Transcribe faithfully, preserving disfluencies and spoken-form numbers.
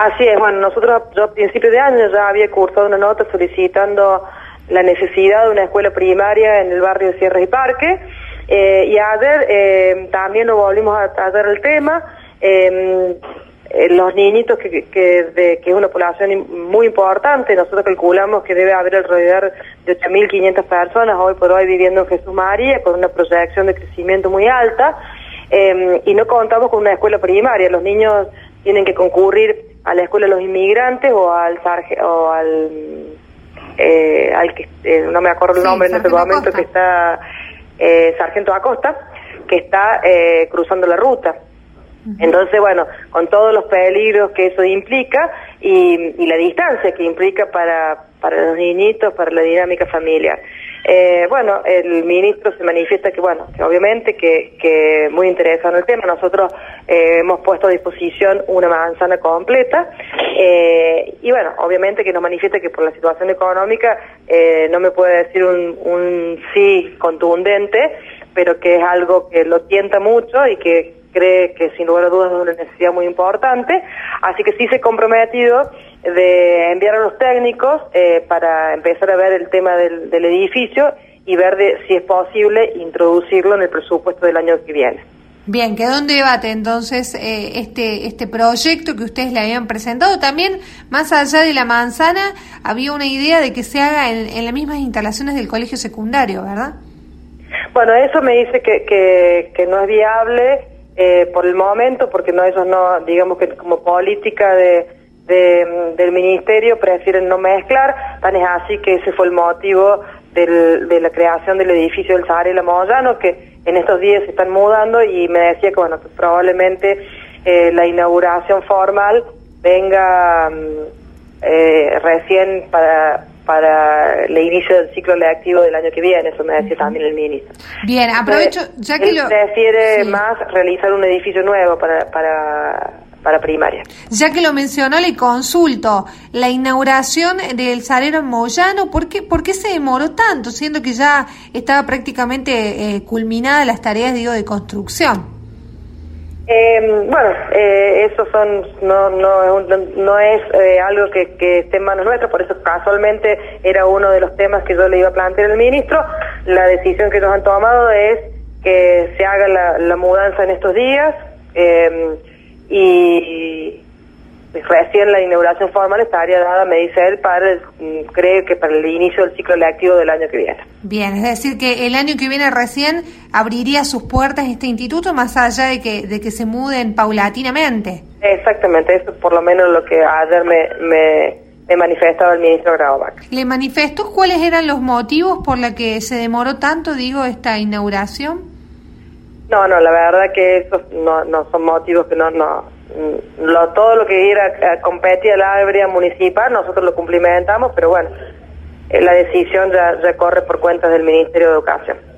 Así es, bueno, nosotros yo a principios de año ya había cursado una nota solicitando la necesidad de una escuela primaria en el barrio de Sierras y Parque, eh, y ayer eh, también nos volvimos a tratar el tema. eh, eh, los niñitos que, que, de, que es una población muy importante, nosotros calculamos que debe haber alrededor de ocho mil quinientas personas hoy por hoy viviendo en Jesús María, con una proyección de crecimiento muy alta, eh, y no contamos con una escuela primaria. Los niños tienen que concurrir a la escuela de los inmigrantes o al sarge, o al eh, al que eh, no me acuerdo el nombre sí, en este momento Acosta. que está eh, Sargento Acosta, que está eh, cruzando la ruta. Uh-huh. Entonces, bueno, con todos los peligros que eso implica y, y la distancia que implica para para los niñitos, para la dinámica familiar. Eh, bueno, el ministro se manifiesta que, bueno, que obviamente que, que muy interesado en el tema. Nosotros eh, hemos puesto a disposición una manzana completa, eh, y bueno, obviamente que nos manifiesta que por la situación económica eh, no me puede decir un, un sí contundente, pero que es algo que lo tienta mucho y que cree que sin lugar a dudas es una necesidad muy importante, así que sí se ha comprometido de enviar a los técnicos eh, para empezar a ver el tema del, del edificio y ver de, si es posible introducirlo en el presupuesto del año que viene. Bien, quedó en debate entonces eh, este este proyecto que ustedes le habían presentado. También, más allá de la manzana, había una idea de que se haga en, en las mismas instalaciones del colegio secundario, ¿verdad? Bueno, eso me dice que, que, que no es viable eh, por el momento, porque no ellos no, digamos que como política de, de del ministerio prefieren no mezclar, tan es así que ese fue el motivo del, de la creación del edificio del Zaharela Moyano, que en estos días se están mudando, y me decía que bueno, que probablemente eh, la inauguración formal venga eh, recién para para el inicio del ciclo lectivo del año que viene. Eso me decía también el ministro. Bien, aprovecho, ya que él lo... prefiere sí. más realizar un edificio nuevo para para para primaria. Ya que lo mencionó, le consulto, la inauguración del Zaharela Moyano, ¿por qué, ¿por qué se demoró tanto, siendo que ya estaba prácticamente eh, culminadas las tareas, digo, de construcción? Eh, bueno, eh, eso son no no es, un, no es eh, algo que, que esté en manos nuestras, por eso casualmente era uno de los temas que yo le iba a plantear al ministro. La decisión que nos han tomado es que se haga la, la mudanza en estos días, eh, y recién la inauguración formal estaría dada, me dice él, para el, creo que para el inicio del ciclo lectivo del año que viene. Bien, es decir que el año que viene recién abriría sus puertas este instituto, más allá de que de que se muden paulatinamente. Exactamente, eso es por lo menos lo que ayer me, me, me manifestaba el ministro Graubach. ¿Le manifestó cuáles eran los motivos por los que se demoró tanto, digo, esta inauguración? No, no, la verdad que esos no, no son motivos que no... no Lo, todo lo que era a competir a la área municipal, nosotros lo cumplimentamos, pero bueno, la decisión ya, ya corre por cuentas del Ministerio de Educación.